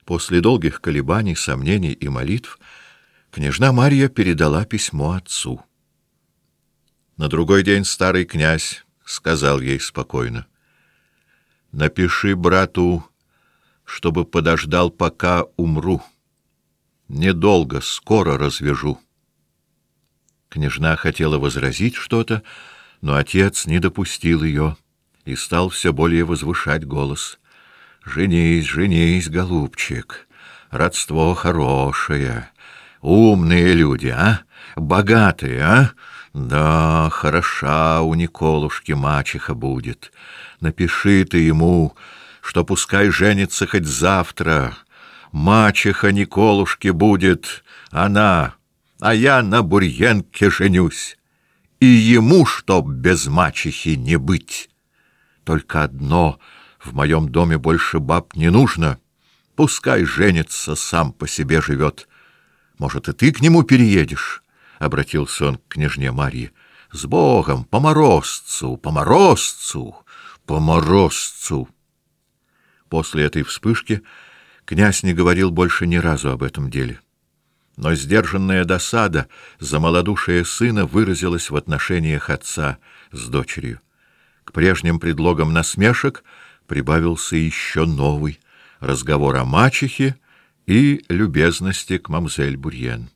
После долгих колебаний, сомнений и молитв княжна Марья передала письмо отцу. На другой день старый князь сказал ей спокойно: «Напиши брату, чтобы подождал, пока умру. Недолго, скоро развяжу». Княжна хотела возразить что-то, но отец не допустил ее и стал все более возвышать голос. «Женись, женись, голубчик, родство хорошее, умные люди, а? Богатые, а? Да, хороша у Николушки мачеха будет. Напиши ты ему, что пускай женится хоть завтра. Мачеха Николушки будет она, а я на Бурьянке женюсь. И ему, чтоб без мачехи не быть. Только одно — в моем доме больше баб не нужно. Пускай женится, сам по себе живет. Может, и ты к нему переедешь?» — обратился он к княжне Марье. «С Богом, по морозцу, по морозцу, по морозцу!» После этой вспышки князь не говорил больше ни разу об этом деле. Но сдержанная досада за малодушие сына выразилась в отношениях отца с дочерью. К прежним предлогам насмешек прибавился еще новый — разговор о мачехе и любезности к мамзель Бурьен.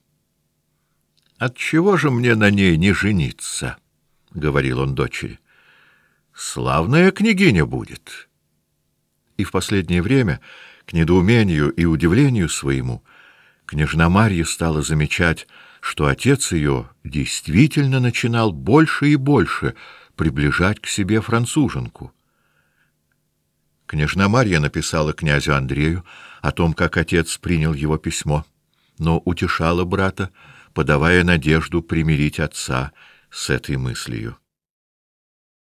«Отчего же мне на ней не жениться?» — говорил он дочери. «Славная княгиня будет». И в последнее время, к недоумению и удивлению своему, княжна Марья стала замечать, что отец ее действительно начинал больше и больше приближать к себе француженку. Княжна Марья написала князю Андрею о том, как отец принял его письмо, но утешала брата, подавая надежду примирить отца с этой мыслью.